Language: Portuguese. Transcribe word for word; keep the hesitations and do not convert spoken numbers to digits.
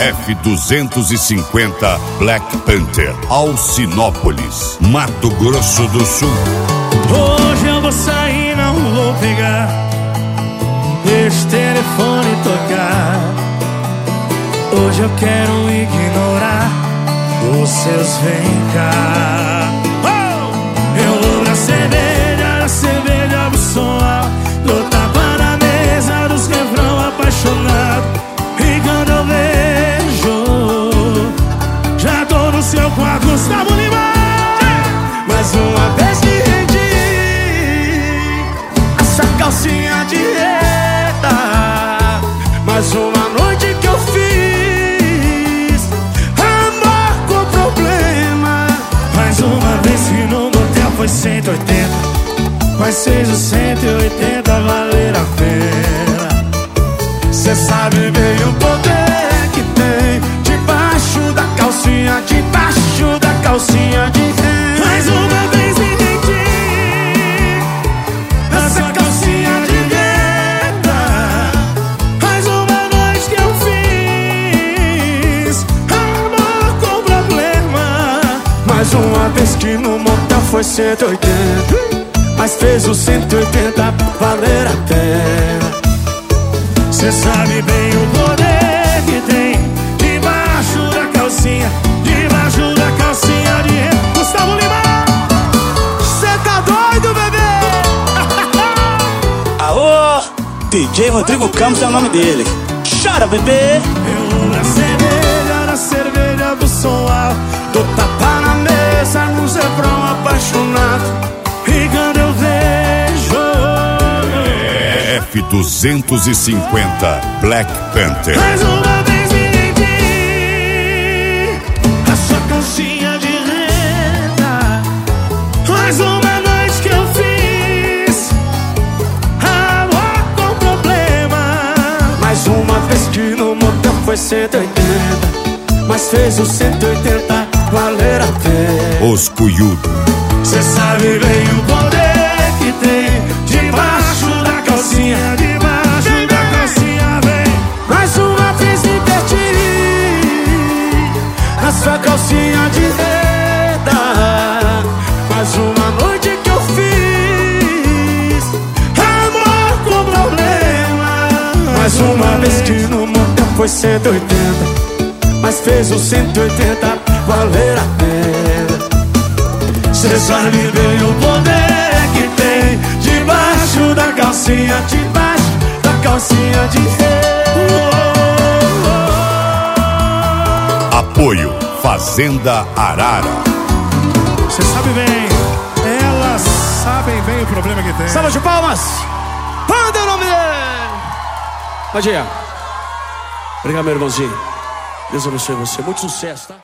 F duzentos e cinquenta Black Panther, Alcinópolis, Mato Grosso do Sul. Hoje eu vou sair, não vou pegar, deixa o telefone tocar. Hoje eu quero ignorar os seus vem cá. Oh! Eu vou na cerveja, na cerveja do som alto, dou tapa na mesa dos refrão apaixonado. E quando eu vejo, já tô no seu quarto, Gustavo Lima. Mais uma vez que rendi essa calcinha de reta, mais uma noite que eu fiz amor com problema. Mais uma vez que no motel foi cento e oitenta, mas seja cento e oitenta valer a pena. Cê sabe bem o poder que tem debaixo da calcinha, debaixo da calcinha de renda. Mais uma vez me rendi essa calcinha de renda, mais uma noite que eu fiz amor com problema. Mais uma vez que no motel foi cento e oitenta, mas fez o cento e oitenta valer a pena. Cê sabe bem o poder que tem debaixo da calcinha, debaixo da calcinha de renda. Gustavo Lima, cê tá doido, bebê? Aô, D J Rodrigo Campos é o nome dele. Chora, bebê. Eu vou na cerveja, na cerveja do som alto, dou tapa na mesa, no refrão apaixonado. E quando eu vejo F duzentos e cinquenta Black Panther, mais uma vez me rendi a sua calcinha de renda, mais uma noite que eu fiz amor com problema. Mais uma vez que no motel foi cento e oitenta, mas fez o cento e oitenta valer a pena. Os Cuyudos. Cê sabe bem o poder que tem debaixo da calcinha, debaixo da calcinha, vem. Mais uma vez me perdi na sua calcinha de renda, mais uma noite que eu fiz amor com problema. Mais uma vez que no motel foi cento e oitenta, mas fez o cento e oitenta valer a pena. Cê sabe bem o poder que tem debaixo da calcinha, debaixo da calcinha de renda. Apoio Fazenda Arara. Cê sabe bem, elas sabem bem o problema que tem. Salva de palmas. Manda o nome dele. Bom dia. Obrigado, meu irmãozinho. Deus abençoe você. Muito sucesso, tá?